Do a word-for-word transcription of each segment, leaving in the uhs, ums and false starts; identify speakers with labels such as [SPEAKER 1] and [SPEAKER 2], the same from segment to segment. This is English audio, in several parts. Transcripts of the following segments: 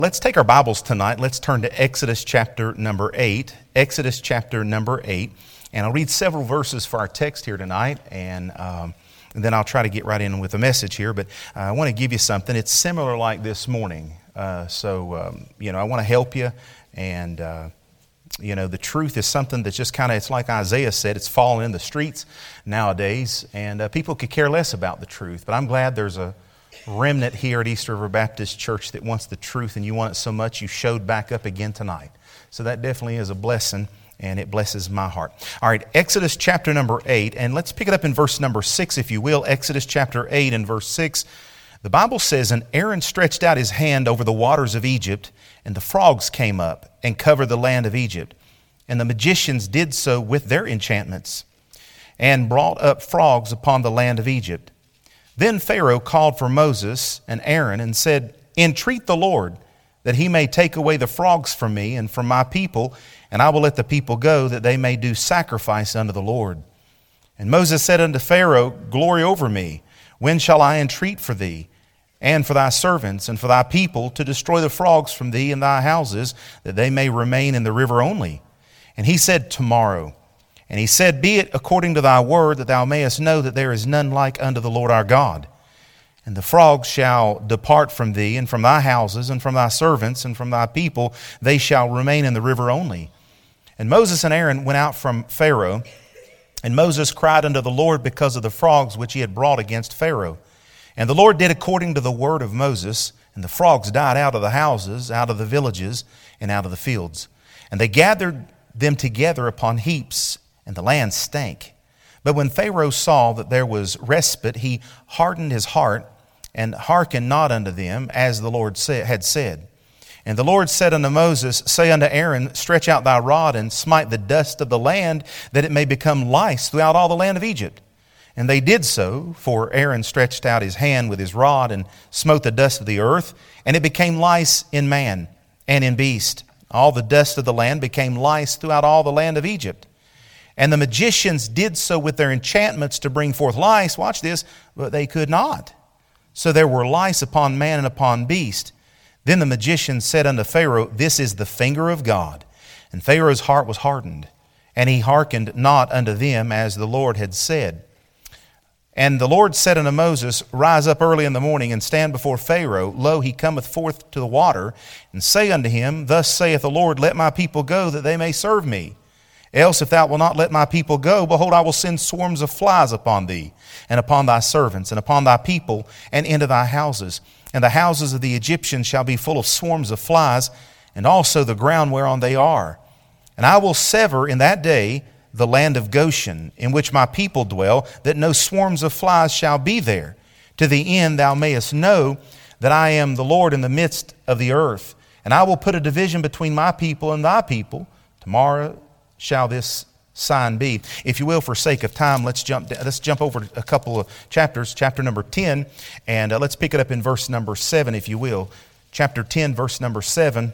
[SPEAKER 1] Let's take our Bibles tonight. Let's turn to Exodus chapter number eight. Exodus chapter number eight. And I'll read several verses for our text here tonight, and, um, and then I'll try to get right in with the message here. But uh, I want to give you something. It's similar like this morning. Uh, so, um, you know, I want to help you. And, uh, you know, the truth is something that's just kind of, it's like Isaiah said, it's fallen in the streets nowadays. And uh, people could care less about the truth. But I'm glad there's a remnant here at East River Baptist Church that wants the truth, and you want it so much you showed back up again tonight. So that definitely is a blessing, and it blesses my heart. All right, Exodus chapter number eight, and let's pick it up in verse number six, if you will. Exodus chapter eight and verse six. The Bible says, "And Aaron stretched out his hand over the waters of Egypt, and the frogs came up and covered the land of Egypt. And the magicians did so with their enchantments, and brought up frogs upon the land of Egypt. Then Pharaoh called for Moses and Aaron and said, 'Entreat the Lord, that he may take away the frogs from me and from my people, and I will let the people go, that they may do sacrifice unto the Lord.' And Moses said unto Pharaoh, 'Glory over me, when shall I entreat for thee, and for thy servants, and for thy people, to destroy the frogs from thee and thy houses, that they may remain in the river only?' And he said, 'Tomorrow.' And he said, 'Be it according to thy word, that thou mayest know that there is none like unto the Lord our God. And the frogs shall depart from thee, and from thy houses, and from thy servants, and from thy people, they shall remain in the river only.' And Moses and Aaron went out from Pharaoh, and Moses cried unto the Lord because of the frogs which he had brought against Pharaoh. And the Lord did according to the word of Moses, and the frogs died out of the houses, out of the villages, and out of the fields. And they gathered them together upon heaps, and the land stank. But when Pharaoh saw that there was respite, he hardened his heart, and hearkened not unto them, as the Lord had said. And the Lord said unto Moses, Say unto Aaron, Stretch out thy rod, and smite the dust of the land, that it may become lice throughout all the land of Egypt. And they did so, for Aaron stretched out his hand with his rod, and smote the dust of the earth, and it became lice in man and in beast. All the dust of the land became lice throughout all the land of Egypt. And the magicians did so with their enchantments to bring forth lice," watch this, "but they could not. So there were lice upon man and upon beast. Then the magicians said unto Pharaoh, This is the finger of God. And Pharaoh's heart was hardened, and he hearkened not unto them, as the Lord had said. And the Lord said unto Moses, Rise up early in the morning, and stand before Pharaoh. Lo, he cometh forth to the water, and say unto him, Thus saith the Lord, Let my people go, that they may serve me. Else, if thou wilt not let my people go, behold, I will send swarms of flies upon thee, and upon thy servants, and upon thy people, and into thy houses. And the houses of the Egyptians shall be full of swarms of flies, and also the ground whereon they are. And I will sever in that day the land of Goshen, in which my people dwell, that no swarms of flies shall be there, to the end thou mayest know that I am the Lord in the midst of the earth. And I will put a division between my people and thy people. Tomorrow shall this sign be." If you will, for sake of time, let's jump let's jump over a couple of chapters, chapter number ten, and uh, let's pick it up in verse number seven, if you will. Chapter ten, verse number seven.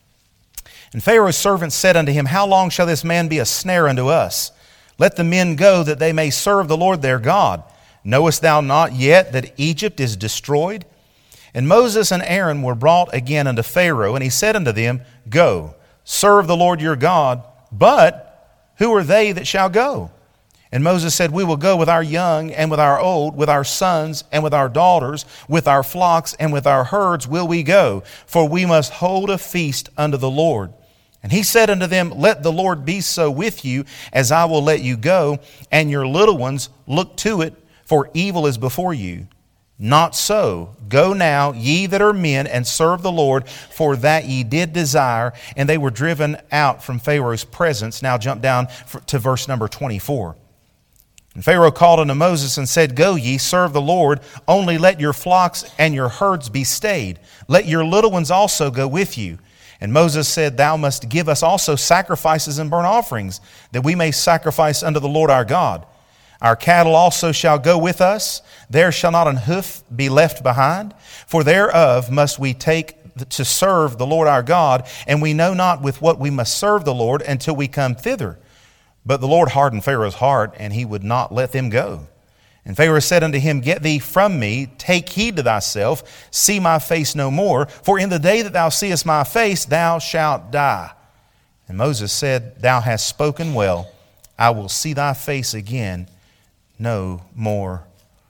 [SPEAKER 1] "And Pharaoh's servants said unto him, How long shall this man be a snare unto us? Let the men go, that they may serve the Lord their God. Knowest thou not yet that Egypt is destroyed? And Moses and Aaron were brought again unto Pharaoh, and he said unto them, Go, serve the Lord your God. But who are they that shall go? And Moses said, We will go with our young and with our old, with our sons and with our daughters, with our flocks and with our herds will we go, for we must hold a feast unto the Lord. And he said unto them, Let the Lord be so with you, as I will let you go, and your little ones look to it, for evil is before you. Not so. Go now, ye that are men, and serve the Lord, for that ye did desire. And they were driven out from Pharaoh's presence." Now jump down to verse number twenty-four. "And Pharaoh called unto Moses and said, Go ye, serve the Lord, only let your flocks and your herds be stayed. Let your little ones also go with you. And Moses said, Thou must give us also sacrifices and burnt offerings, that we may sacrifice unto the Lord our God. Our cattle also shall go with us. There shall not an hoof be left behind. For thereof must we take to serve the Lord our God, and we know not with what we must serve the Lord until we come thither. But the Lord hardened Pharaoh's heart, and he would not let them go. And Pharaoh said unto him, Get thee from me, take heed to thyself, see my face no more, for in the day that thou seest my face, thou shalt die. And Moses said, Thou hast spoken well, I will see thy face again no more.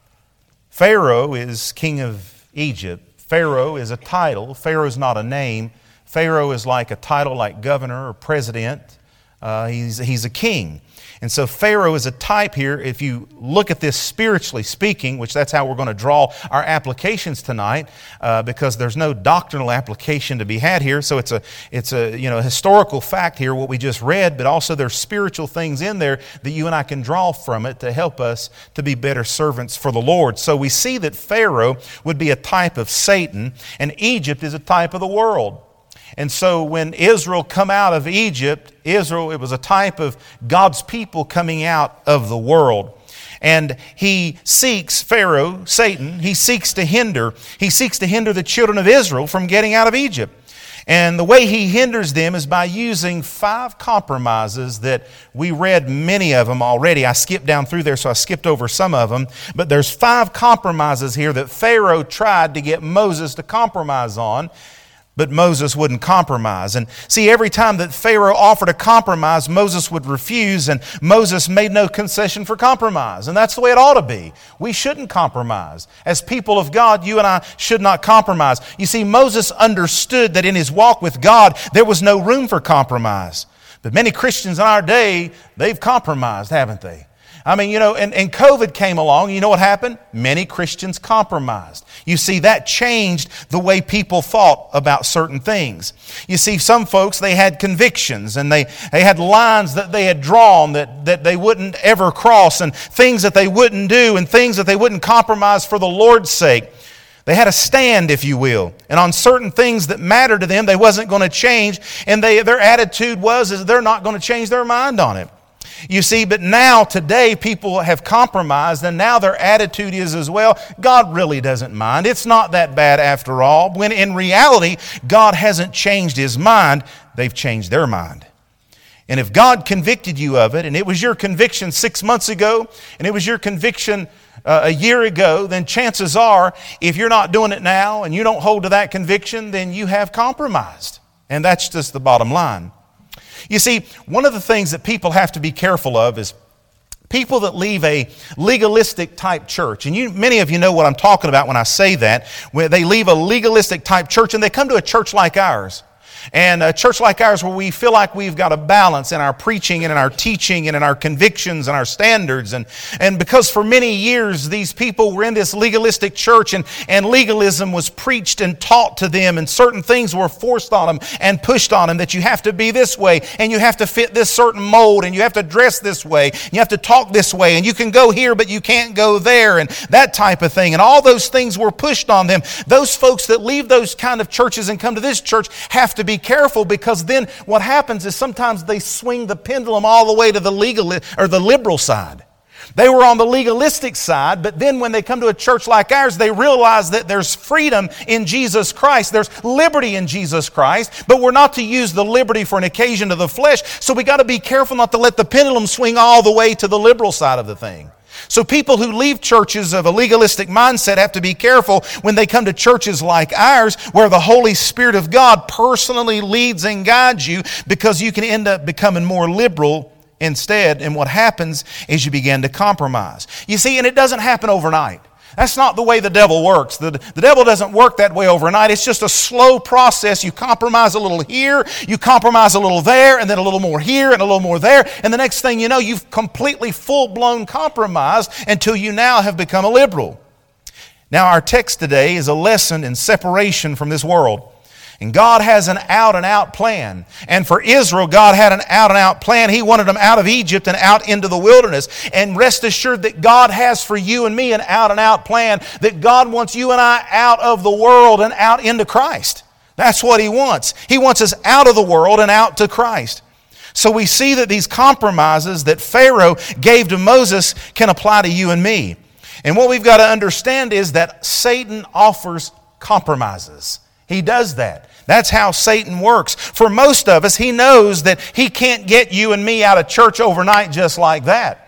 [SPEAKER 1] Pharaoh is king of Egypt. Pharaoh is a title. Pharaoh is not a name. Pharaoh is like a title like governor or president. Uh, he's, he's a king. And so Pharaoh is a type here. If you look at this spiritually speaking, which that's how we're going to draw our applications tonight, uh, because there's no doctrinal application to be had here. So it's a it's a you know historical fact here, what we just read, but also there's spiritual things in there that you and I can draw from it to help us to be better servants for the Lord. So we see that Pharaoh would be a type of Satan, and Egypt is a type of the world. And so when Israel come out of Egypt, Israel, it was a type of God's people coming out of the world. And he seeks, Pharaoh, Satan, he seeks to hinder, he seeks to hinder the children of Israel from getting out of Egypt. And the way he hinders them is by using five compromises that we read many of them already. I skipped down through there, so I skipped over some of them. But there's five compromises here that Pharaoh tried to get Moses to compromise on. But Moses wouldn't compromise. And see, every time that Pharaoh offered a compromise, Moses would refuse, and Moses made no concession for compromise. And that's the way it ought to be. We shouldn't compromise. As people of God, you and I should not compromise. You see, Moses understood that in his walk with God, there was no room for compromise. But many Christians in our day, they've compromised, haven't they? I mean, you know, and, and COVID came along. You know what happened? Many Christians compromised. You see, that changed the way people thought about certain things. You see, some folks, they had convictions and they, they had lines that they had drawn that, that they wouldn't ever cross, and things that they wouldn't do and things that they wouldn't compromise for the Lord's sake. They had a stand, if you will. And on certain things that mattered to them, they wasn't going to change. And they, their attitude was is they're not going to change their mind on it. You see, but now, today, people have compromised, and now their attitude is as well, God really doesn't mind. It's not that bad after all. When in reality, God hasn't changed His mind. They've changed their mind. And if God convicted you of it, and it was your conviction six months ago, and it was your conviction uh, a year ago, then chances are, if you're not doing it now, and you don't hold to that conviction, then you have compromised. And that's just the bottom line. You see, one of the things that people have to be careful of is people that leave a legalistic type church. And you, many of you know what I'm talking about when I say that. Where they leave a legalistic type church and they come to a church like ours. And a church like ours where we feel like we've got a balance in our preaching and in our teaching and in our convictions and our standards. And, and because for many years these people were in this legalistic church, and, and legalism was preached and taught to them, and certain things were forced on them and pushed on them, that you have to be this way and you have to fit this certain mold and you have to dress this way, you have to talk this way, and you can go here but you can't go there, and that type of thing. And all those things were pushed on them. Those folks that leave those kind of churches and come to this church have to be careful, because then what happens is sometimes they swing the pendulum all the way to the legal or the liberal side. They were on the legalistic side, but then when they come to a church like ours, they realize that there's freedom in Jesus Christ. There's liberty in Jesus Christ, but we're not to use the liberty for an occasion of the flesh. So we got to be careful not to let the pendulum swing all the way to the liberal side of the thing. So people who leave churches of a legalistic mindset have to be careful when they come to churches like ours, where the Holy Spirit of God personally leads and guides you, because you can end up becoming more liberal instead. And what happens is you begin to compromise. You see, and it doesn't happen overnight. That's not the way the devil works. The, the devil doesn't work that way overnight. It's just a slow process. You compromise a little here, you compromise a little there, and then a little more here and a little more there. And the next thing you know, you've completely full-blown compromised until you now have become a liberal. Now, our text today is a lesson in separation from this world. And God has an out-and-out plan. And for Israel, God had an out-and-out plan. He wanted them out of Egypt and out into the wilderness. And rest assured that God has for you and me an out-and-out plan, that God wants you and I out of the world and out into Christ. That's what He wants. He wants us out of the world and out to Christ. So we see that these compromises that Pharaoh gave to Moses can apply to you and me. And what we've got to understand is that Satan offers compromises. He does that. That's how Satan works. For most of us, he knows that he can't get you and me out of church overnight just like that.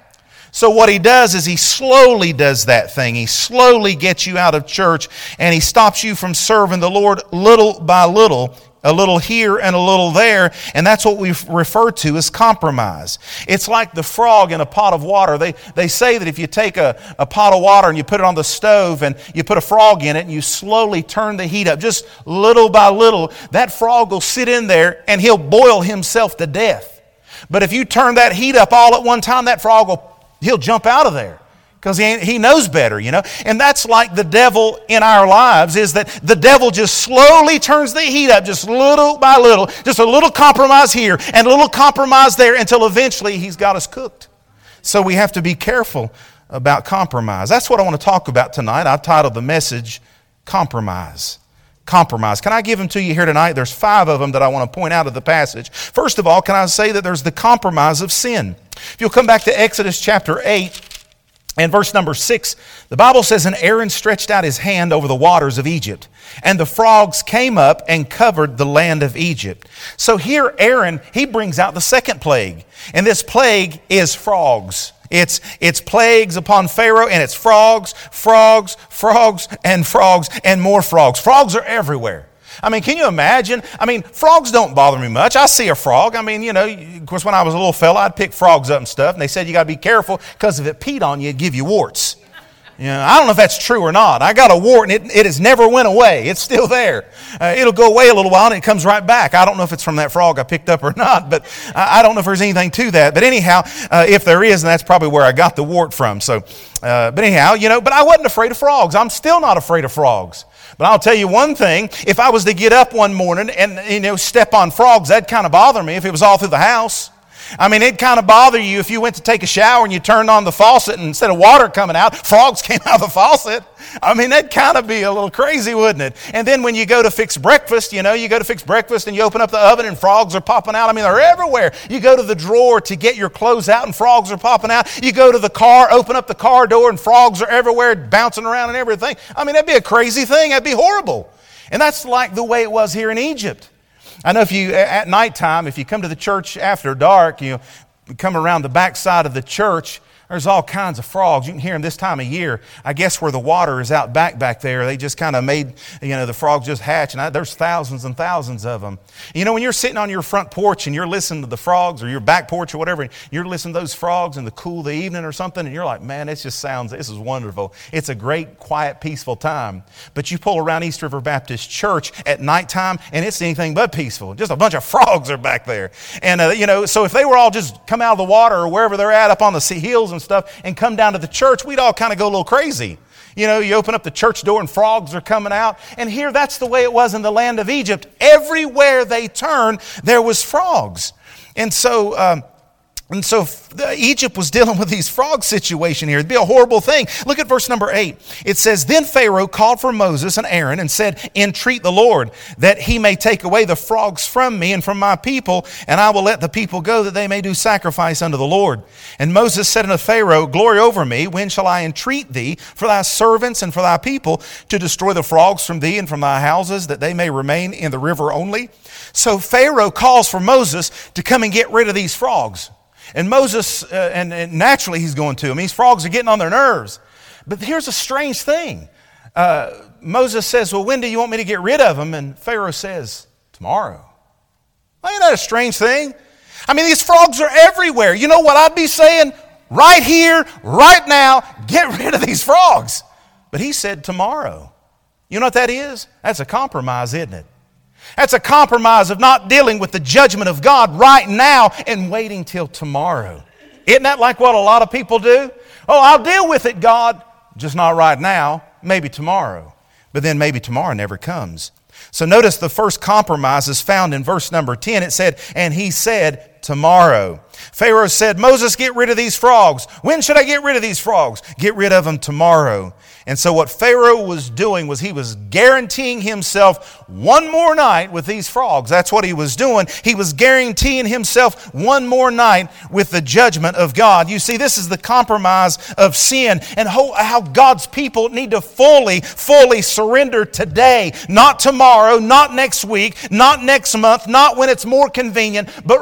[SPEAKER 1] So what he does is he slowly does that thing. He slowly gets you out of church, and he stops you from serving the Lord little by little, a little here and a little there, and that's what we refer to as compromise. It's like the frog in a pot of water. They, they say that if you take a, a pot of water and you put it on the stove and you put a frog in it and you slowly turn the heat up, just little by little, that frog will sit in there and he'll boil himself to death. But if you turn that heat up all at one time, that frog will He'll jump out of there because he, he knows better, you know. And that's like the devil in our lives, is that the devil just slowly turns the heat up, just little by little, just a little compromise here and a little compromise there until eventually he's got us cooked. So we have to be careful about compromise. That's what I want to talk about tonight. I've titled the message, Compromise. Compromise. Can I give them to you here tonight? There's five of them that I want to point out of the passage. First of all, can I say that there's the compromise of sin? If you'll come back to Exodus chapter eight and verse number six, the Bible says, "And Aaron stretched out his hand over the waters of Egypt, and the frogs came up and covered the land of Egypt." So here Aaron, he brings out the second plague, and this plague is frogs. It's, it's plagues upon Pharaoh, and it's frogs, frogs, frogs, and frogs, and more frogs. Frogs are everywhere. I mean, can you imagine? I mean, frogs don't bother me much. I see a frog. I mean, you know, of course, when I was a little fella, I'd pick frogs up and stuff, and they said you got to be careful because if it peed on you, it'd give you warts. You know, I don't know if that's true or not. I got a wart, and it, it has never went away. It's still there. Uh, it'll go away a little while, and it comes right back. I don't know if it's from that frog I picked up or not, but I, I don't know if there's anything to that. But anyhow, uh, if there is, then that's probably where I got the wart from. So, uh, but anyhow, you know, but I wasn't afraid of frogs. I'm still not afraid of frogs. But I'll tell you one thing, if I was to get up one morning and, you know, step on frogs, that'd kind of bother me if it was all through the house. I mean, it'd kind of bother you if you went to take a shower and you turned on the faucet and instead of water coming out, frogs came out of the faucet. I mean, that'd kind of be a little crazy, wouldn't it? And then when you go to fix breakfast, you know, you go to fix breakfast and you open up the oven and frogs are popping out. I mean, they're everywhere. You go to the drawer to get your clothes out and frogs are popping out. You go to the car, open up the car door and frogs are everywhere bouncing around and everything. I mean, that'd be a crazy thing. That'd be horrible. And that's like the way it was here in Egypt. I know if you, at nighttime, if you come to the church after dark, you come around the backside of the church, there's all kinds of frogs. You can hear them this time of year. I guess where the water is out back back there, they just kind of made, you know, the frogs just hatch. And I, there's thousands and thousands of them. You know, when you're sitting on your front porch and you're listening to the frogs, or your back porch or whatever, and you're listening to those frogs in the cool of the evening or something, and you're like, man, this just sounds, this is wonderful. It's a great, quiet, peaceful time. But you pull around East River Baptist Church at nighttime, and it's anything but peaceful. Just a bunch of frogs are back there. And, uh, you know, so if they were all just come out of the water or wherever they're at up on the hills and stuff and come down to the church, we'd all kind of go a little crazy. You know, you open up the church door and frogs are coming out. And here, that's the way it was in the land of Egypt. Everywhere they turned, there was frogs. And so, um, and so Egypt was dealing with these frog situation here. It'd be a horrible thing. Look at verse number eight. It says, "Then Pharaoh called for Moses and Aaron and said, 'Entreat the Lord, that he may take away the frogs from me and from my people, and I will let the people go, that they may do sacrifice unto the Lord.' And Moses said unto Pharaoh, 'Glory over me, when shall I entreat thee for thy servants and for thy people, to destroy the frogs from thee and from thy houses, that they may remain in the river only?'" So Pharaoh calls for Moses to come and get rid of these frogs. And Moses, uh, and, and naturally he's going to. I mean, these frogs are getting on their nerves. But here's a strange thing. Uh, Moses says, "Well, when do you want me to get rid of them?" And Pharaoh says, "Tomorrow." Well, ain't that a strange thing? I mean, these frogs are everywhere. You know what I'd be saying? Right here, right now, get rid of these frogs. But he said tomorrow. You know what that is? That's a compromise, isn't it? That's a compromise of not dealing with the judgment of God right now and waiting till tomorrow. Isn't that like what a lot of people do? Oh, I'll deal with it, God. Just not right now, maybe tomorrow. But then maybe tomorrow never comes. So notice the first compromise is found in verse number ten. It said, "And he said, tomorrow." Pharaoh said, "Moses, get rid of these frogs." "When should I get rid of these frogs?" "Get rid of them tomorrow." And so what Pharaoh was doing was he was guaranteeing himself one more night with these frogs. That's what he was doing. He was guaranteeing himself one more night with the judgment of God. You see, this is the compromise of sin, and how God's people need to fully, fully surrender today. Not tomorrow, not next week, not next month, not when it's more convenient, but right now.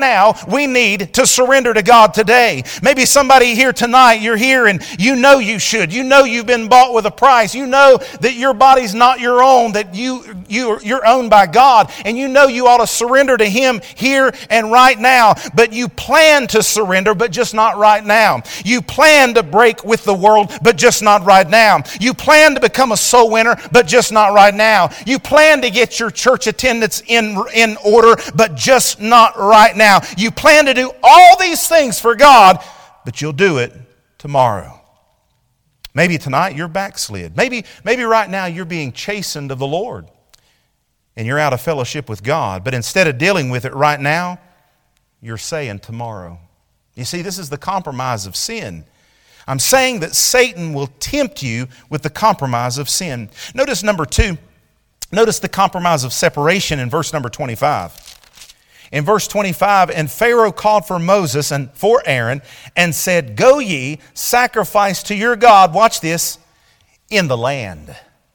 [SPEAKER 1] now we need to surrender to God today. Maybe somebody here tonight, you're here and you know you should. You know you've been bought with a price. You know that your body's not your own, that you, you, you're owned by God. And you know you ought to surrender to Him here and right now. But you plan to surrender, but just not right now. You plan to break with the world, but just not right now. You plan to become a soul winner, but just not right now. You plan to get your church attendance in, in order, but just not right now. You plan to do all these things for God, but you'll do it tomorrow. Maybe tonight you're backslid. Maybe, maybe right now you're being chastened of the Lord and you're out of fellowship with God. But instead of dealing with it right now, you're saying tomorrow. You see, this is the compromise of sin. I'm saying that Satan will tempt you with the compromise of sin. Notice number two. Notice the compromise of separation in verse number twenty-five. In verse twenty-five, and Pharaoh called for Moses and for Aaron and said, Go ye, sacrifice to your God, watch this, in the land.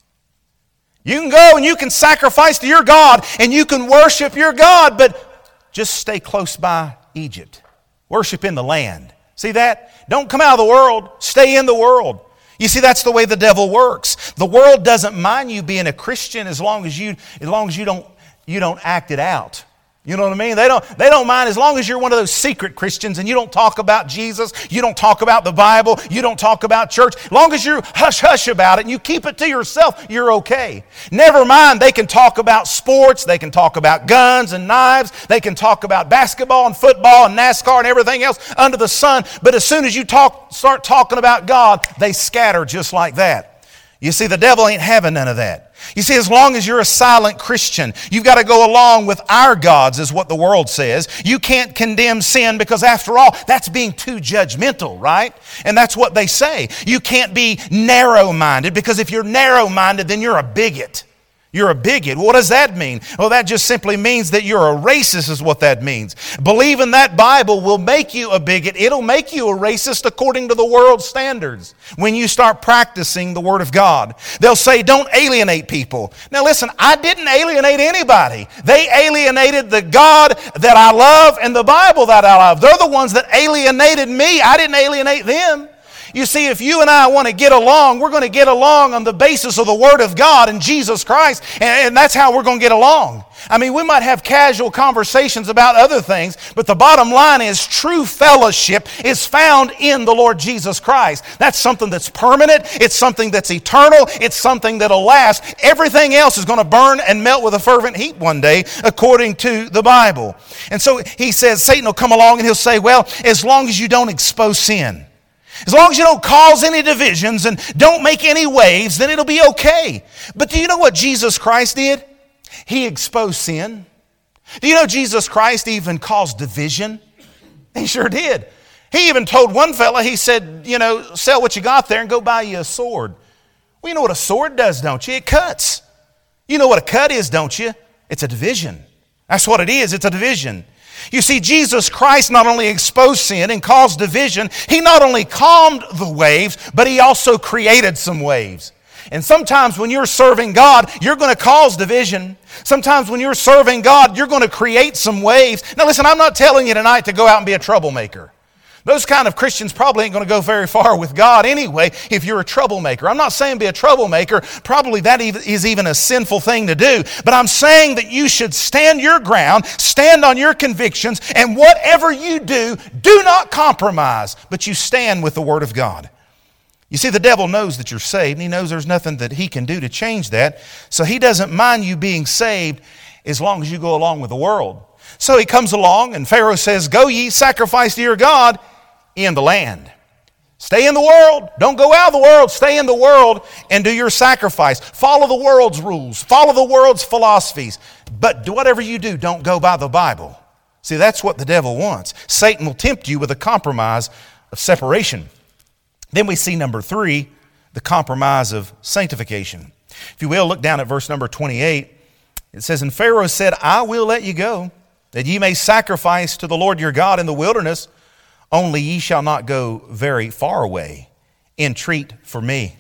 [SPEAKER 1] You can go and you can sacrifice to your God and you can worship your God, but just stay close by Egypt. Worship in the land. See that? Don't come out of the world. Stay in the world. You see, that's the way the devil works. The world doesn't mind you being a Christian as long as you, as long as you don't, you don't act it out. You know what I mean? They don't, they don't mind as long as you're one of those secret Christians and you don't talk about Jesus, you don't talk about the Bible, you don't talk about church. As long as you're hush-hush about it and you keep it to yourself, you're okay. Never mind, they can talk about sports, they can talk about guns and knives, they can talk about basketball and football and NASCAR and everything else under the sun. But as soon as you talk, start talking about God, they scatter just like that. You see, the devil ain't having none of that. You see, as long as you're a silent Christian, you've got to go along with our gods, is what the world says. You can't condemn sin because, after all, that's being too judgmental, right? And that's what they say. You can't be narrow-minded because if you're narrow-minded, then you're a bigot. You're a bigot. What does that mean? Well, that just simply means that you're a racist is what that means. Believing that Bible will make you a bigot. It'll make you a racist according to the world's standards when you start practicing the Word of God. They'll say, don't alienate people. Now listen, I didn't alienate anybody. They alienated the God that I love and the Bible that I love. They're the ones that alienated me. I didn't alienate them. You see, if you and I want to get along, we're going to get along on the basis of the Word of God and Jesus Christ, and, and that's how we're going to get along. I mean, we might have casual conversations about other things, but the bottom line is true fellowship is found in the Lord Jesus Christ. That's something that's permanent. It's something that's eternal. It's something that'll last. Everything else is going to burn and melt with a fervent heat one day, according to the Bible. And so he says, Satan will come along and he'll say, well, as long as you don't expose sin, as long as you don't cause any divisions and don't make any waves, then it'll be okay. But do you know what Jesus Christ did? He exposed sin. Do you know Jesus Christ even caused division? He sure did. He even told one fella, he said, you know, sell what you got there and go buy you a sword. Well, you know what a sword does, don't you? It cuts. You know what a cut is, don't you? It's a division. That's what it is. It's a division. You see, Jesus Christ not only exposed sin and caused division, He not only calmed the waves, but He also created some waves. And sometimes when you're serving God, you're going to cause division. Sometimes when you're serving God, you're going to create some waves. Now listen, I'm not telling you tonight to go out and be a troublemaker. Those kind of Christians probably ain't going to go very far with God anyway if you're a troublemaker. I'm not saying be a troublemaker. Probably that is even a sinful thing to do. But I'm saying that you should stand your ground, stand on your convictions, and whatever you do, do not compromise, but you stand with the Word of God. You see, the devil knows that you're saved, and he knows there's nothing that he can do to change that. So he doesn't mind you being saved as long as you go along with the world. So he comes along, and Pharaoh says, go ye, sacrifice to your God in the land. Stay in the world. Don't go out of the world. Stay in the world and do your sacrifice. Follow the world's rules. Follow the world's philosophies. But whatever you do, don't go by the Bible. See, that's what the devil wants. Satan will tempt you with a compromise of separation. Then we see number three, the compromise of sanctification. If you will, look down at verse number twenty-eight. It says, and Pharaoh said, I will let you go, that ye may sacrifice to the Lord your God in the wilderness. Only ye shall not go very far away. Entreat for me.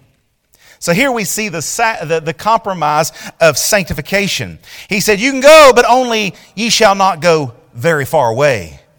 [SPEAKER 1] So here we see the, the, the compromise of sanctification. He said, you can go, but only ye shall not go very far away.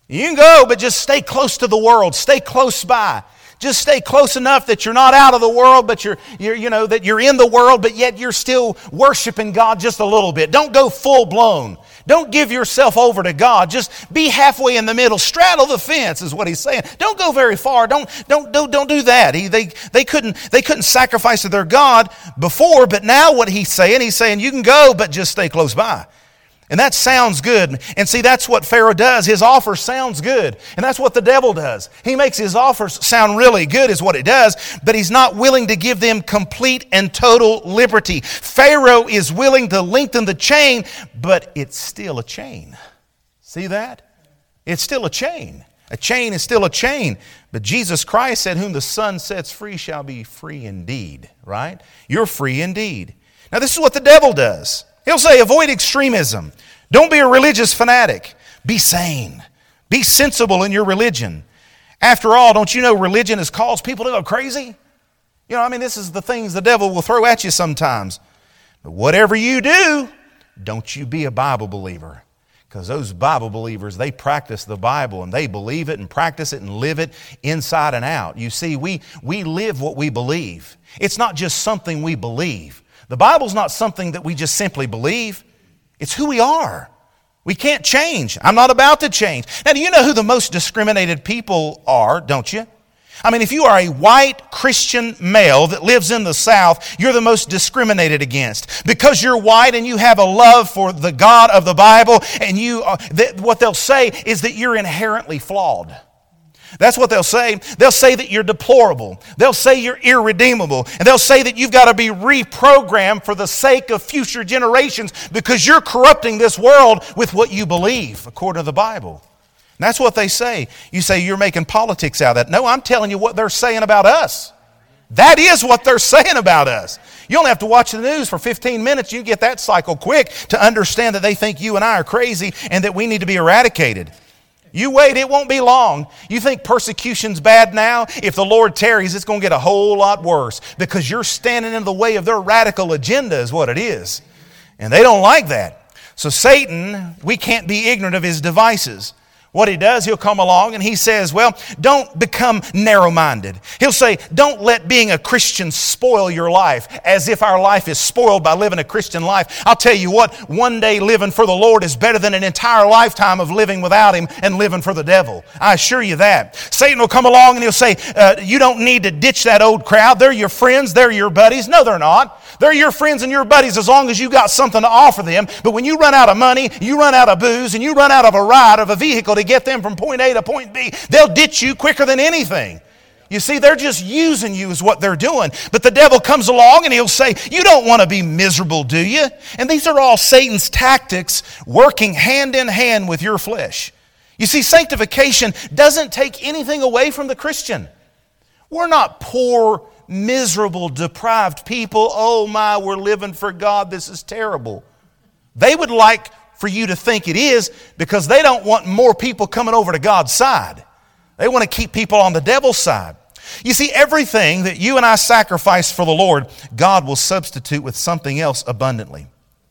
[SPEAKER 1] You can go, but just stay close to the world. Stay close by. Just stay close enough that you're not out of the world, but you're, you're, you know, that you're in the world, but yet you're still worshiping God just a little bit. Don't go full blown. Don't give yourself over to God. Just be halfway in the middle. Straddle the fence is what he's saying. Don't go very far. Don't don't don't, don't do that. He, they they couldn't they couldn't sacrifice to their God before, but now what he's saying, he's saying you can go, but just stay close by. And that sounds good. And see, that's what Pharaoh does. His offer sounds good. And that's what the devil does. He makes his offers sound really good is what it does, but he's not willing to give them complete and total liberty. Pharaoh is willing to lengthen the chain, but it's still a chain. See that? It's still a chain. A chain is still a chain. But Jesus Christ said, whom the Son sets free shall be free indeed. Right? You're free indeed. Now this is what the devil does. He'll say, avoid extremism. Don't be a religious fanatic. Be sane. Be sensible in your religion. After all, don't you know religion has caused people to go crazy? You know, I mean, this is the things the devil will throw at you sometimes. But whatever you do, don't you be a Bible believer. Because those Bible believers, they practice the Bible and they believe it and practice it and live it inside and out. You see, we, we live what we believe. It's not just something we believe. The Bible's not something that we just simply believe. It's who we are. We can't change. I'm not about to change. Now, do you know who the most discriminated people are, don't you? I mean, if you are a white Christian male that lives in the South, you're the most discriminated against. Because you're white and you have a love for the God of the Bible, and you, uh, th- what they'll say is that you're inherently flawed. That's what they'll say. They'll say that you're deplorable. They'll say you're irredeemable. And they'll say that you've got to be reprogrammed for the sake of future generations because you're corrupting this world with what you believe, according to the Bible. And that's what they say. You say you're making politics out of that. No, I'm telling you what they're saying about us. That is what they're saying about us. You only have to watch the news for fifteen minutes. You get that cycle quick to understand that they think you and I are crazy and that we need to be eradicated. You wait, it won't be long. You think persecution's bad now? If the Lord tarries, it's going to get a whole lot worse because you're standing in the way of their radical agenda is what it is. And they don't like that. So Satan, we can't be ignorant of his devices. What he does, he'll come along and he says, well, don't become narrow-minded. He'll say, don't let being a Christian spoil your life as if our life is spoiled by living a Christian life. I'll tell you what, one day living for the Lord is better than an entire lifetime of living without Him and living for the devil. I assure you that. Satan will come along and he'll say, uh, you don't need to ditch that old crowd. They're your friends. They're your buddies. No, they're not. They're your friends and your buddies as long as you got something to offer them. But when you run out of money, you run out of booze, and you run out of a ride of a vehicle to get them from point A to point B, they'll ditch you quicker than anything. You see, they're just using you is what they're doing. But the devil comes along and he'll say, you don't want to be miserable, do you? And these are all Satan's tactics working hand in hand with your flesh. You see, sanctification doesn't take anything away from the Christian. We're not poor, miserable, deprived people. Oh my, we're living for God. This is terrible. They would like for you to think it is because they don't want more people coming over to God's side. They want to keep people on the devil's side. You see, everything that you and I sacrifice for the Lord, God will substitute with something else abundantly.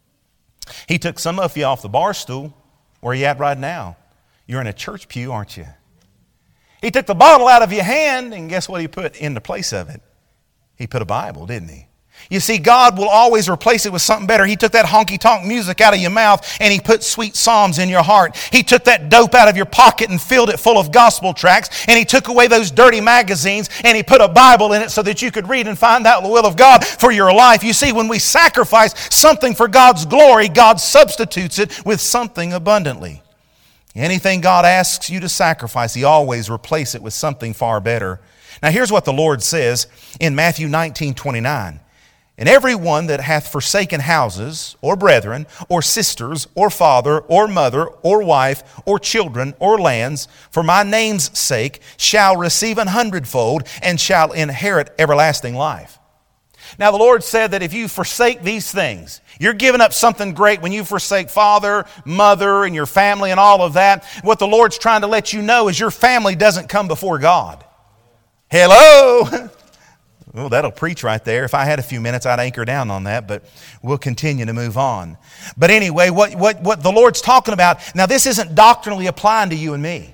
[SPEAKER 1] He took some of you off the bar stool. Where are you at right now? You're in a church pew, aren't you? He took the bottle out of your hand, and guess what He put in the place of it? He put a Bible, didn't He? You see, God will always replace it with something better. He took that honky-tonk music out of your mouth and He put sweet psalms in your heart. He took that dope out of your pocket and filled it full of gospel tracts, and He took away those dirty magazines and He put a Bible in it so that you could read and find out the will of God for your life. You see, when we sacrifice something for God's glory, God substitutes it with something abundantly. Anything God asks you to sacrifice, He always replaces it with something far better. Now here's what the Lord says in Matthew nineteen twenty-nine. And every one that hath forsaken houses, or brethren, or sisters, or father, or mother, or wife, or children, or lands, for my name's sake, shall receive an hundredfold, and shall inherit everlasting life. Now the Lord said that if you forsake these things, you're giving up something great when you forsake father, mother, and your family and all of that. What the Lord's trying to let you know is your family doesn't come before God. Hello? Well, that'll preach right there. If I had a few minutes, I'd anchor down on that, but we'll continue to move on. But anyway, what, what, what the Lord's talking about, now this isn't doctrinally applying to you and me.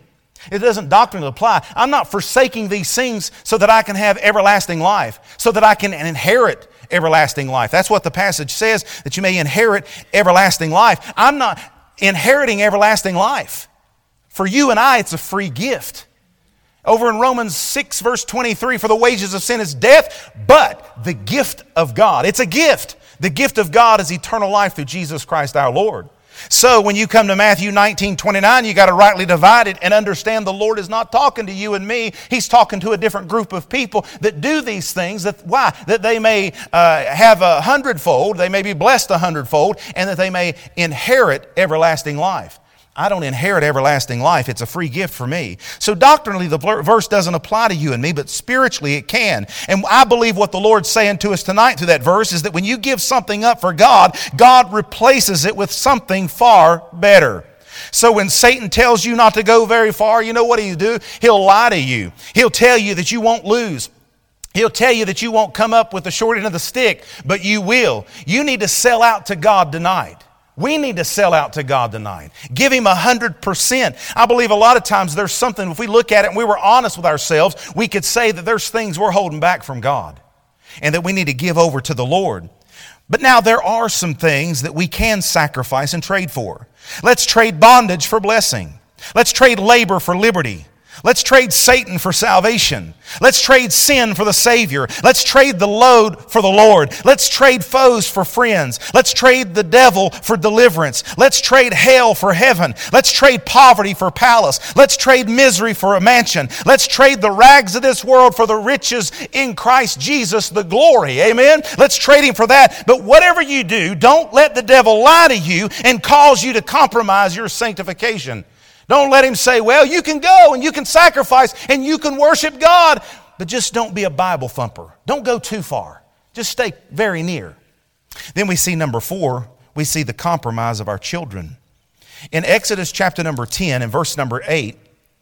[SPEAKER 1] It doesn't doctrinally apply. I'm not forsaking these things so that I can have everlasting life, so that I can inherit everlasting life. That's what the passage says, that you may inherit everlasting life. I'm not inheriting everlasting life. For you and I, it's a free gift. Over in Romans six, verse twenty-three, for the wages of sin is death, but the gift of God. It's a gift. The gift of God is eternal life through Jesus Christ our Lord. So when you come to Matthew nineteen twenty-nine, you got to rightly divide it and understand the Lord is not talking to you and me. He's talking to a different group of people that do these things. That why? That they may uh, have a hundredfold, they may be blessed a hundredfold, and that they may inherit everlasting life. I don't inherit everlasting life. It's a free gift for me. So doctrinally, the verse doesn't apply to you and me, but spiritually it can. And I believe what the Lord's saying to us tonight through that verse is that when you give something up for God, God replaces it with something far better. So when Satan tells you not to go very far, you know what he'll do? He'll lie to you. He'll tell you that you won't lose. He'll tell you that you won't come up with the short end of the stick, but you will. You need to sell out to God tonight. We need to sell out to God tonight. Give Him a hundred percent. I believe a lot of times there's something, if we look at it and we were honest with ourselves, we could say that there's things we're holding back from God and that we need to give over to the Lord. But now there are some things that we can sacrifice and trade for. Let's trade bondage for blessing. Let's trade labor for liberty. Let's trade Satan for salvation. Let's trade sin for the Savior. Let's trade the load for the Lord. Let's trade foes for friends. Let's trade the devil for deliverance. Let's trade hell for heaven. Let's trade poverty for palace. Let's trade misery for a mansion. Let's trade the rags of this world for the riches in Christ Jesus, the glory. Amen? Let's trade Him for that. But whatever you do, don't let the devil lie to you and cause you to compromise your sanctification. Don't let him say, well, you can go and you can sacrifice and you can worship God, but just don't be a Bible thumper. Don't go too far. Just stay very near. Then we see number four, we see the compromise of our children. In Exodus chapter number ten and verse number eight,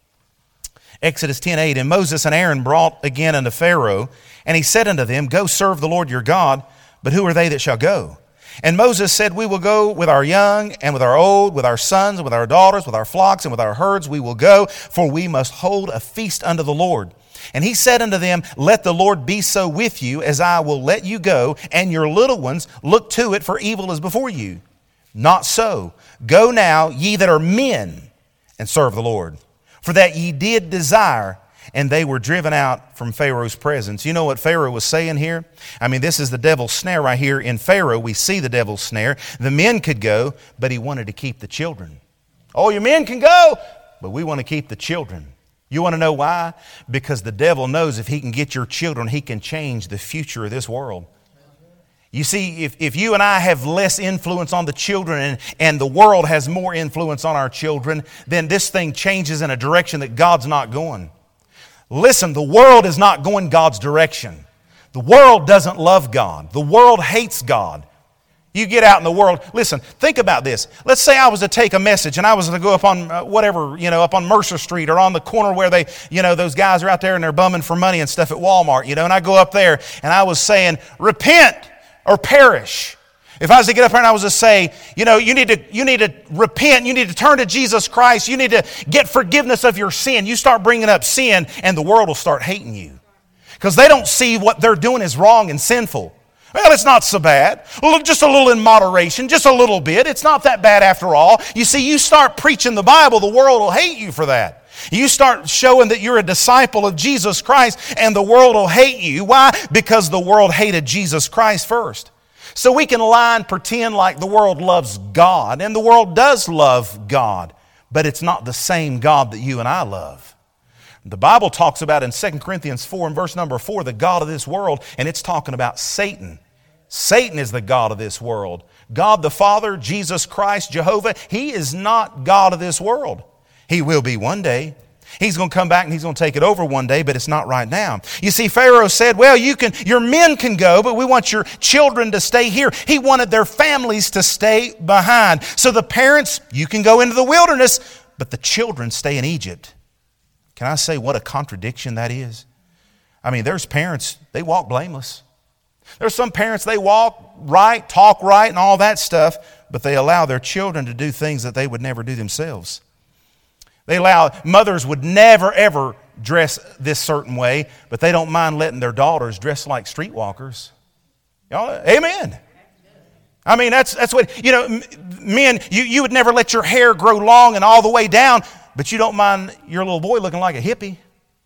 [SPEAKER 1] Exodus ten eight, and Moses and Aaron brought again unto Pharaoh, and he said unto them, go serve the Lord your God, but who are they that shall go? And Moses said, we will go with our young and with our old, with our sons and with our daughters, with our flocks and with our herds we will go, for we must hold a feast unto the Lord. And he said unto them, let the Lord be so with you as I will let you go, and your little ones look to it, for evil is before you. Not so. Go now, ye that are men, and serve the Lord. For that ye did desire, and they were driven out from Pharaoh's presence. You know what Pharaoh was saying here? I mean, this is the devil's snare right here. In Pharaoh, we see the devil's snare. The men could go, but he wanted to keep the children. Oh, your men can go, but we want to keep the children. You want to know why? Because the devil knows if he can get your children, he can change the future of this world. You see, if, if you and I have less influence on the children and, and the world has more influence on our children, then this thing changes in a direction that God's not going. Listen, the world is not going God's direction. The world doesn't love God. The world hates God. You get out in the world, listen, think about this. Let's say I was to take a message and I was to go up on uh, whatever, you know, up on Mercer Street or on the corner where they, you know, those guys are out there and they're bumming for money and stuff at Walmart, you know, and I go up there and I was saying, repent or perish. If I was to get up here and I was to say, you know, you need to you need to repent, you need to turn to Jesus Christ, you need to get forgiveness of your sin. You start bringing up sin and the world will start hating you. Because they don't see what they're doing is wrong and sinful. Well, it's not so bad. Just a little in moderation, just a little bit. It's not that bad after all. You see, you start preaching the Bible, the world will hate you for that. You start showing that you're a disciple of Jesus Christ and the world will hate you. Why? Because the world hated Jesus Christ first. So we can lie and pretend like the world loves God, and the world does love God, but it's not the same God that you and I love. The Bible talks about in Second Corinthians four and verse number four, the God of this world, and it's talking about Satan. Satan is the God of this world. God the Father, Jesus Christ, Jehovah, He is not God of this world. He will be one day. He's going to come back and He's going to take it over one day, but it's not right now. You see, Pharaoh said, well, you can, your men can go, but we want your children to stay here. He wanted their families to stay behind. So the parents, you can go into the wilderness, but the children stay in Egypt. Can I say what a contradiction that is? I mean, there's parents, they walk blameless. There's some parents, they walk right, talk right, and all that stuff, but they allow their children to do things that they would never do themselves. They allow, mothers would never ever dress this certain way, but they don't mind letting their daughters dress like streetwalkers. Y'all, amen. I mean, that's that's what, you know, men, you, you would never let your hair grow long and all the way down, but you don't mind your little boy looking like a hippie.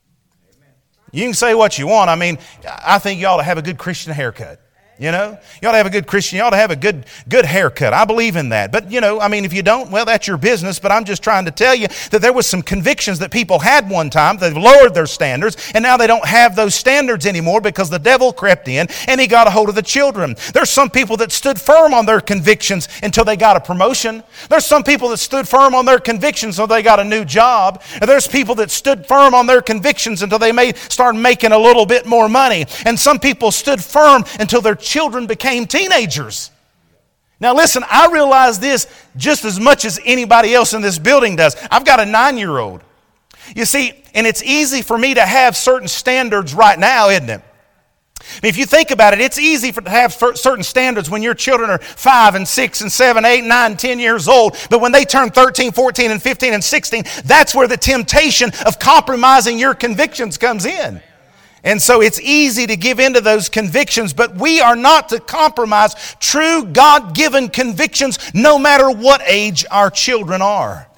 [SPEAKER 1] You can say what you want. I mean, I think you ought to have a good Christian haircut. You know, you ought to have a good Christian, you ought to have a good good haircut. I believe in that. But, you know, I mean, if you don't, well, that's your business. But I'm just trying to tell you that there was some convictions that people had one time. They've lowered their standards, and now they don't have those standards anymore because the devil crept in and he got a hold of the children. There's some people that stood firm on their convictions until they got a promotion. There's some people that stood firm on their convictions until they got a new job. And there's people that stood firm on their convictions until they made, started making a little bit more money. And some people stood firm until their children became teenagers. Now listen, I realize this just as much as anybody else in this building does. I've got a nine-year-old. You see, and it's easy for me to have certain standards right now, isn't it? If you think about it, it's easy for to have certain standards when your children are five and six and seven, eight, nine, ten years old. But when they turn thirteen, fourteen, and fifteen, and sixteen, that's where the temptation of compromising your convictions comes in. And so it's easy to give into those convictions, but we are not to compromise true God-given convictions no matter what age our children are.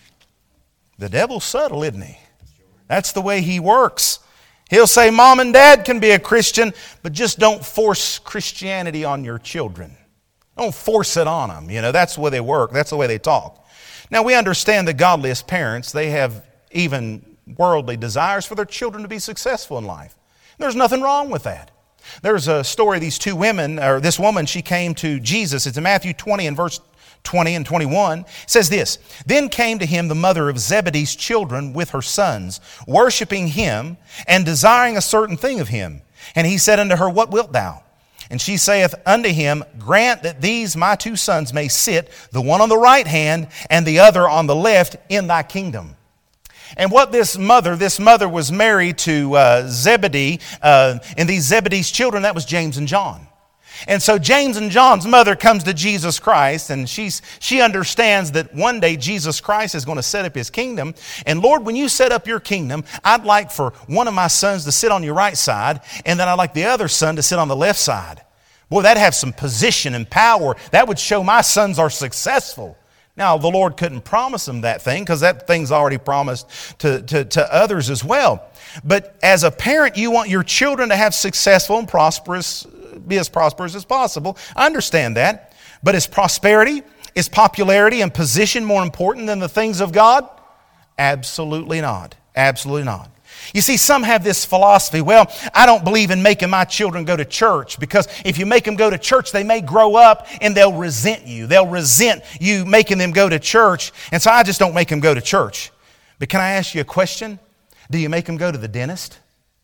[SPEAKER 1] The devil's subtle, isn't he? That's the way he works. He'll say, Mom and Dad can be a Christian, but just don't force Christianity on your children. Don't force it on them. You know, that's the way they work. That's the way they talk. Now, we understand the godliest parents, they have even worldly desires for their children to be successful in life. There's nothing wrong with that. There's a story, these two women, or this woman, she came to Jesus. It's in Matthew twenty and verse twenty and twenty-one. It says this, Then came to him the mother of Zebedee's children with her sons, worshiping him and desiring a certain thing of him. And he said unto her, What wilt thou? And she saith unto him, Grant that these my two sons may sit, the one on the right hand and the other on the left, in thy kingdom. And what this mother, this mother was married to uh, Zebedee, uh, and these Zebedee's children, that was James and John. And so James and John's mother comes to Jesus Christ, and she's she understands that one day Jesus Christ is going to set up his kingdom. And Lord, when you set up your kingdom, I'd like for one of my sons to sit on your right side, and then I'd like the other son to sit on the left side. Boy, that'd have some position and power. That would show my sons are successful. Now, the Lord couldn't promise them that thing because that thing's already promised to, to, to others as well. But as a parent, you want your children to have successful and prosperous, be as prosperous as possible. I understand that. But is prosperity, is popularity and position more important than the things of God? Absolutely not. Absolutely not. You see, some have this philosophy, well, I don't believe in making my children go to church because if you make them go to church, they may grow up and they'll resent you. They'll resent you making them go to church, and so I just don't make them go to church. But can I ask you a question? Do you make them go to the dentist?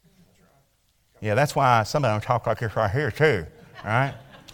[SPEAKER 1] Yeah, that's why somebody don't talk like this right here too, all right?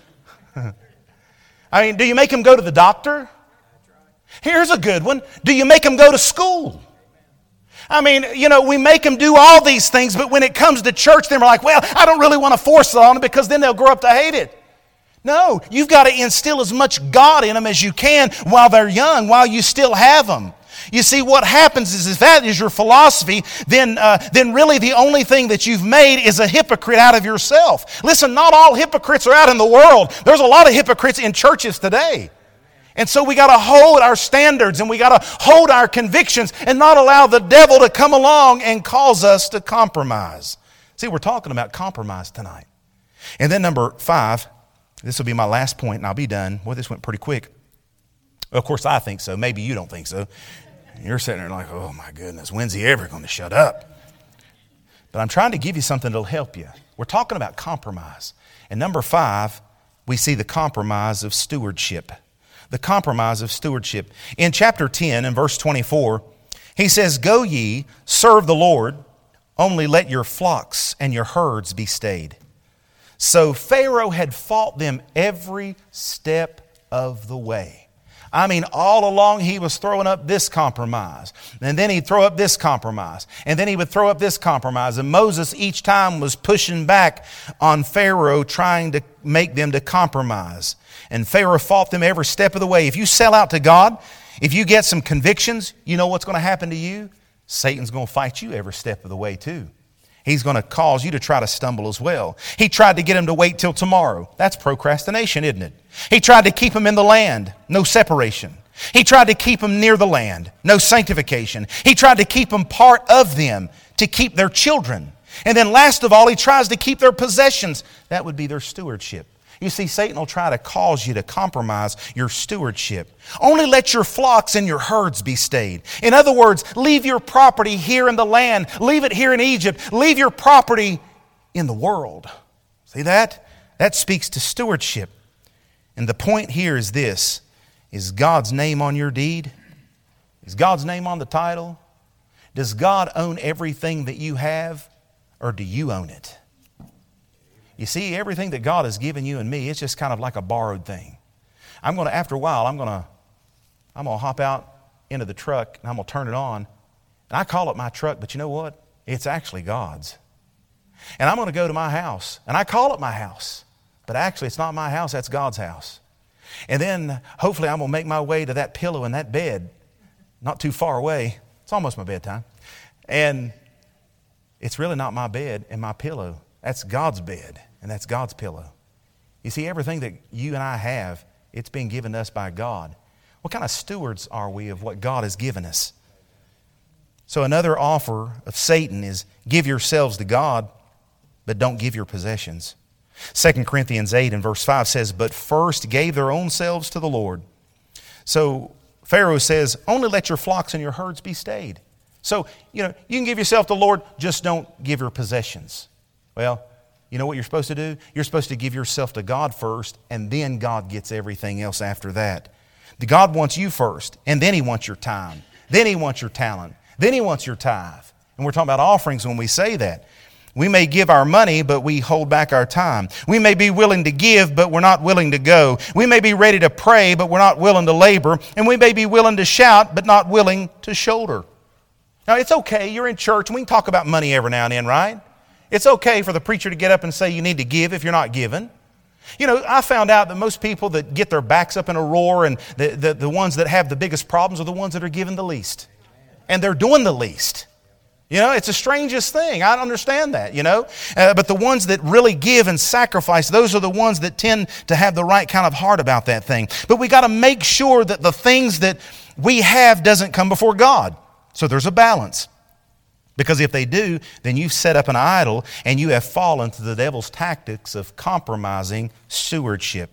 [SPEAKER 1] I mean, do you make them go to the doctor? Here's a good one. Do you make them go to school? I mean, you know, we make them do all these things, but when it comes to church, then we're like, well, I don't really want to force it on them because then they'll grow up to hate it. No, you've got to instill as much God in them as you can while they're young, while you still have them. You see, what happens is if that is your philosophy, then, uh, then really the only thing that you've made is a hypocrite out of yourself. Listen, not all hypocrites are out in the world. There's a lot of hypocrites in churches today. And so we got to hold our standards and we got to hold our convictions and not allow the devil to come along and cause us to compromise. See, we're talking about compromise tonight. And then number five, this will be my last point and I'll be done. Well, this went pretty quick. Of course, I think so. Maybe you don't think so. You're sitting there like, oh my goodness, when's he ever going to shut up? But I'm trying to give you something that'll help you. We're talking about compromise. And number five, we see the compromise of stewardship. The compromise of stewardship. In chapter ten and verse twenty-four, he says, Go ye, serve the Lord, only let your flocks and your herds be stayed. So Pharaoh had fought them every step of the way. I mean, all along he was throwing up this compromise. And then he'd throw up this compromise. And then he would throw up this compromise. And Moses each time was pushing back on Pharaoh, trying to make them to compromise. And Pharaoh fought them every step of the way. If you sell out to God, If you get some convictions, you know what's going to happen to you? Satan's going to fight you every step of the way too. He's going to cause you to try to stumble as well. He tried to get him to wait till tomorrow. That's procrastination, isn't it? He tried to keep him in the land. No separation. He tried to keep them near the land. No sanctification. He tried to keep them part of them, to keep their children. And then last of all, he tries to keep their possessions. That would be their stewardship. You see, Satan will try to cause you to compromise your stewardship. Only let your flocks and your herds be stayed. In other words, leave your property here in the land. Leave it here in Egypt. Leave your property in the world. See that? That speaks to stewardship. And the point here is this. Is God's name on your deed? Is God's name on the title? Does God own everything that you have, or do you own it? You see, everything that God has given you and me, it's just kind of like a borrowed thing. I'm going to, after a while, I'm going to, I'm going to hop out into the truck and I'm going to turn it on. And I call it my truck, but you know what? It's actually God's. And I'm going to go to my house and I call it my house, but actually it's not my house, that's God's house. And then hopefully I'm going to make my way to that pillow in that bed, not too far away. It's almost my bedtime. And it's really not my bed and my pillow. That's God's bed and that's God's pillow. You see, everything that you and I have, it's been given to us by God. What kind of stewards are we of what God has given us? So another offer of Satan is give yourselves to God, but don't give your possessions. Second Corinthians eight and verse five says, but first gave their own selves to the Lord. So Pharaoh says, only let your flocks and your herds be stayed. So, you know, you can give yourself to the Lord, just don't give your possessions. Well, you know what you're supposed to do? You're supposed to give yourself to God first, and then God gets everything else after that. The God wants you first, and then He wants your time. Then He wants your talent. Then He wants your tithe. And we're talking about offerings when we say that. We may give our money, but we hold back our time. We may be willing to give, but we're not willing to go. We may be ready to pray, but we're not willing to labor. And we may be willing to shout, but not willing to shoulder. Now, it's okay. You're in church, and we can talk about money every now and then, right? It's okay for the preacher to get up and say you need to give if you're not giving. You know, I found out that most people that get their backs up in a roar and the, the, the ones that have the biggest problems are the ones that are giving the least. And they're doing the least. You know, it's the strangest thing. I don't understand that, you know. Uh, but the ones that really give and sacrifice, those are the ones that tend to have the right kind of heart about that thing. But we got to make sure that the things that we have doesn't come before God. So there's a balance. Because if they do, then you've set up an idol and you have fallen to the devil's tactics of compromising stewardship.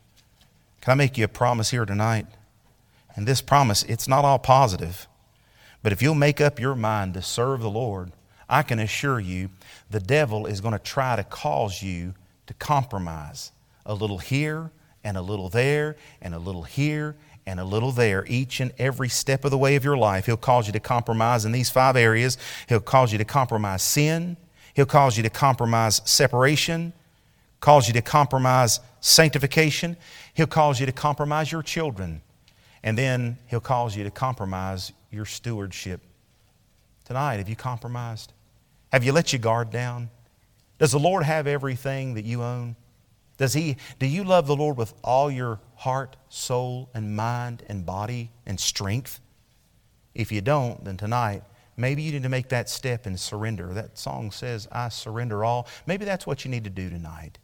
[SPEAKER 1] Can I make you a promise here tonight? And this promise, it's not all positive. But if you'll make up your mind to serve the Lord, I can assure you the devil is going to try to cause you to compromise. A little here and a little there and a little here and a little there, each and every step of the way of your life. He'll cause you to compromise in these five areas. He'll cause you to compromise sin. He'll cause you to compromise separation, cause you to compromise sanctification. He'll cause you to compromise your children. And then He'll cause you to compromise your stewardship. Tonight, have you compromised? Have you let your guard down? Does the Lord have everything that you own? Does He? Do you love the Lord with all your heart, soul, and mind, and body, and strength? If you don't, then tonight, maybe you need to make that step and surrender. That song says, I surrender all. Maybe that's what you need to do tonight.